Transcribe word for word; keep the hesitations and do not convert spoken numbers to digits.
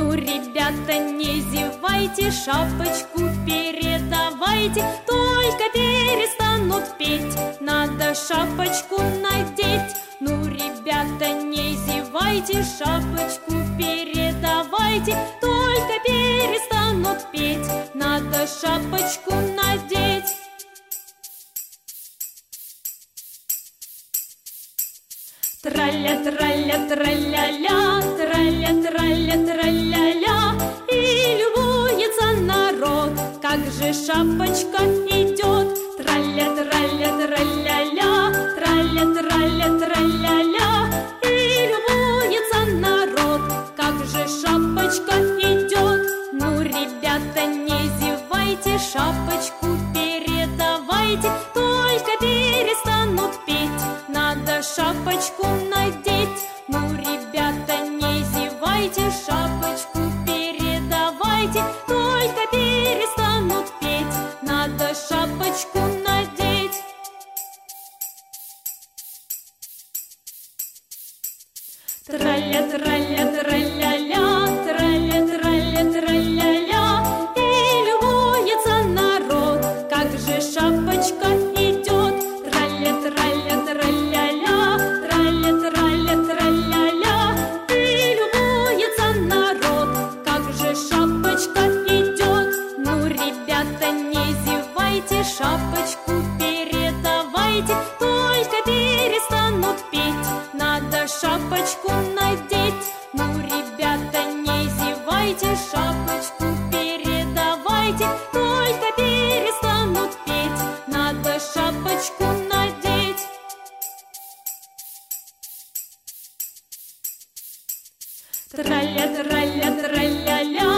Ну, ребята, не зевайте, шапочку передавайте, только перестанут петь, надо шапочку надеть. Ну, ребята, не зевайте, шапочку передавайте, только перестанут петь, надо шапочку надеть. Траля-траля, траля-ля, траля-траля, траля-ля, и любуется народ, как же шапочка идет. Траля-траля, траля-ля, траля-траля, траля-ля, и любуется народ, как же шапочка идет. Ну, ребята, не зевайте, шапочку передавайте, только перестанут петь, надо шапочку надеть. Ну, ребята, не зевайте, шапочку передавайте, только перестанут петь, надо шапочку надеть. Траля-траля, траля-ля, траля-траля, траля-ля, и любуется народ, как же шапочка идет. Траля-траля, траля-ля, траля-траля, траля-ля, и любуется народ, как же шапочка идет. Ну, ребята, не зевайте, шапочку передавайте, только перестанут петь, надо шапочку надеть. Ну, ребята, не зевайте, шапочку передавайте, только перестанут петь, надо шапочку надеть. Траля-траля, траля-ля,